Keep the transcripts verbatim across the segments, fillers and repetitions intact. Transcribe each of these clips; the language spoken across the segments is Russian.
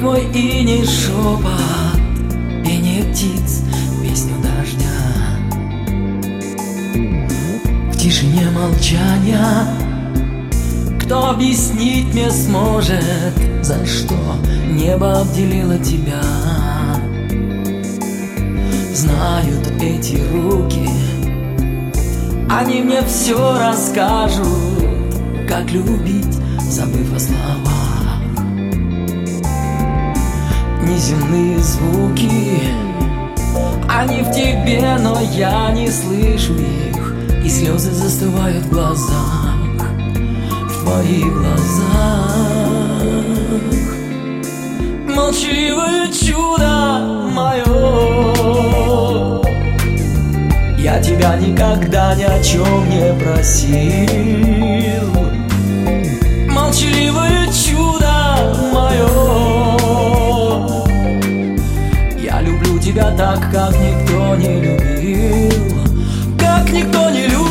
мой иней шепот, пение птиц, песню дождя. В тишине молчания кто объяснить мне сможет, за что небо обделило тебя? Знают эти руки, они мне все расскажут, как любить, забыв о словах. Неземные звуки, они в тебе, но я не слышу их, и слезы застывают в глазах, в твоих глазах. Молчаливое чудо мое, я тебя никогда ни о чем не просил. Молчаливое чудо мое, я люблю тебя так, как никто не любил, как никто не любил.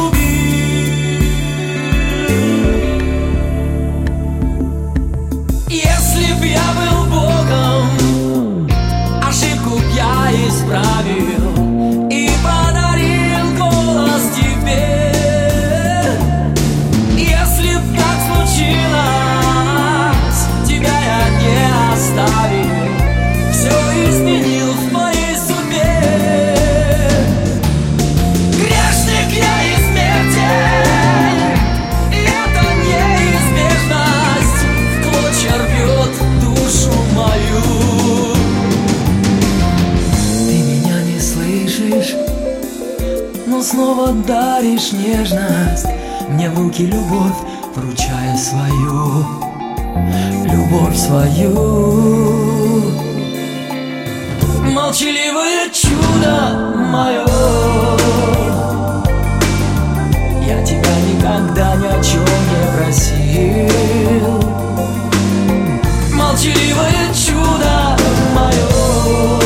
Если б я был Богом, ошибку б я исправил и подарил голос тебе. Если б так случилось, тебя я не оставил, все изменил в моей судьбе. Грешник я и смертен, и эта неизбежность в клочья рвет душу мою. Ты меня не слышишь, но снова даришь нежность мне в руки, любовь вручая свою, любовь свою. Молчаливое чудо мое, я тебя никогда ни о чем не просил. Молчаливое чудо мое,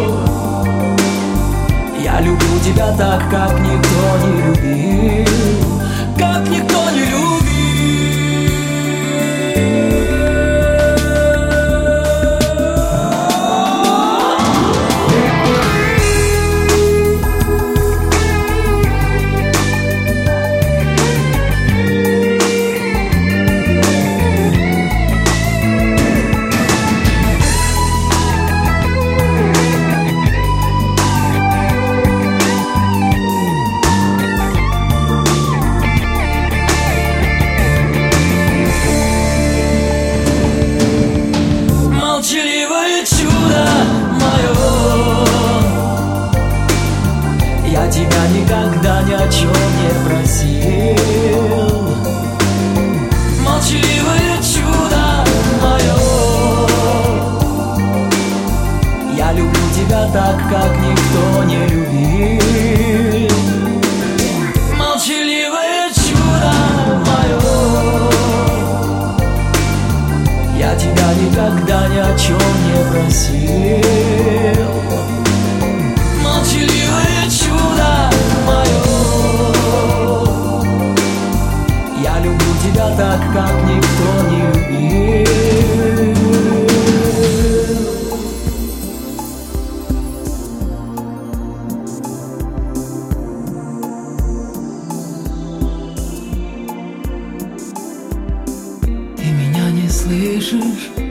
я люблю тебя так, как никто не любил, как никто не любил. Молчаливое чудо мое, я тебя никогда ни о чем не просил. Молчаливое чудо мое, я люблю тебя так, как никто не любил. Молчаливое чудо мое, я тебя никогда ни о чем не просил. Молчаливое чудо мое, я люблю тебя так, как никто не любил. Ты меня не слышишь,